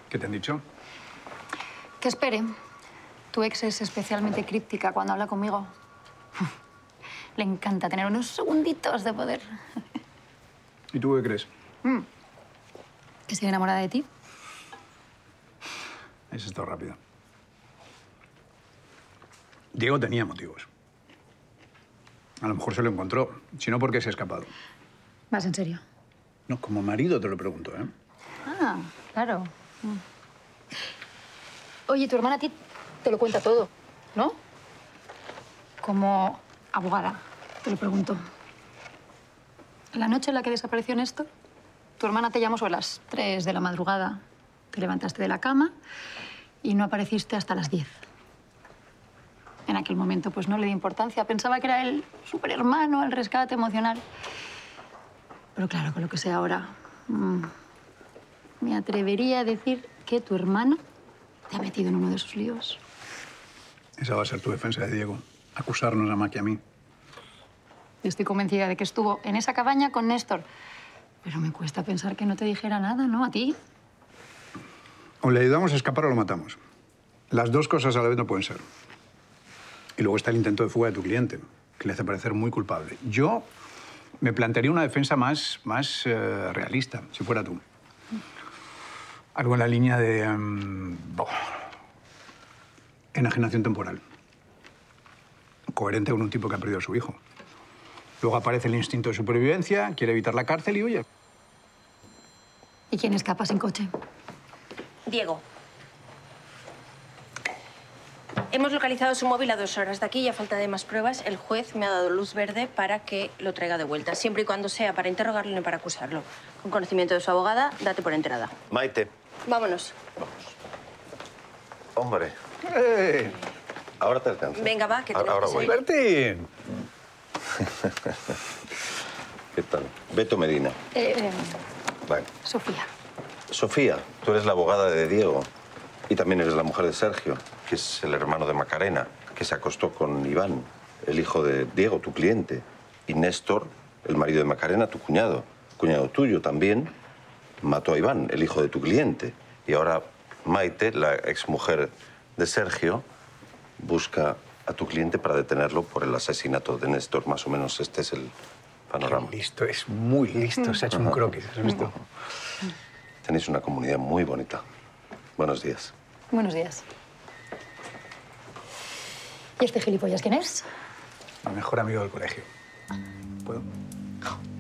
¿Qué te han dicho? Que espere. Tu ex es especialmente críptica cuando habla conmigo. Le encanta tener unos segunditos de poder. ¿Y tú qué crees? ¿Que estoy enamorada de ti? Has estado rápido. Diego tenía motivos. A lo mejor se lo encontró, si no, ¿por qué se ha escapado? ¿Vas en serio? No, como marido te lo pregunto, ¿eh? Ah, claro. Oye, tu hermana a ti te lo cuenta todo, ¿no? Como abogada, te lo pregunto. La noche en la que desapareció Néstor, tu hermana te llamó sobre las 3 de la madrugada. Te levantaste de la cama y no apareciste hasta las 10. En aquel momento, pues no le di importancia. Pensaba que era el superhermano, el rescate emocional. Pero claro, con lo que sé ahora, me atrevería a decir que tu hermana te ha metido en uno de esos líos. Esa va a ser tu defensa de Diego. Acusarnos a Maki y a mí. Estoy convencida de que estuvo en esa cabaña con Néstor. Pero me cuesta pensar que no te dijera nada, ¿no? ¿A ti? O le ayudamos a escapar o lo matamos. Las dos cosas a la vez no pueden ser. Y luego está el intento de fuga de tu cliente, que le hace parecer muy culpable. Yo me plantearía una defensa más realista, si fuera tú. Algo en la línea de enajenación temporal. Coherente con un tipo que ha perdido a su hijo. Luego aparece el instinto de supervivencia, quiere evitar la cárcel y huye. ¿Y quién escapa sin coche? Diego. Hemos localizado su móvil a 2 horas de aquí y a falta de más pruebas, el juez me ha dado luz verde para que lo traiga de vuelta, siempre y cuando sea para interrogarlo y no para acusarlo. Con conocimiento de su abogada, date por enterada. Maite. Vámonos. Hombre. Ahora te alcanza. Venga, va, que tenemos Ahora que voy. seguir. ¡Bertín! ¿Qué tal? Beto Medina. Bueno. Sofía. Sofía, tú eres la abogada de Diego y también eres la mujer de Sergio, que es el hermano de Macarena, que se acostó con Iván, el hijo de Diego, tu cliente. Y Néstor, el marido de Macarena, tu cuñado tuyo también, mató a Iván, el hijo de tu cliente. Y ahora Maite, la exmujer de Sergio, busca a tu cliente para detenerlo por el asesinato de Néstor. Más o menos este es el panorama. Qué listo, es muy listo. Se ha hecho un croquis, ¿has visto? Tenéis una comunidad muy bonita. Buenos días. Buenos días. ¿Y este gilipollas quién es? Mi mejor amigo del colegio. ¿Puedo?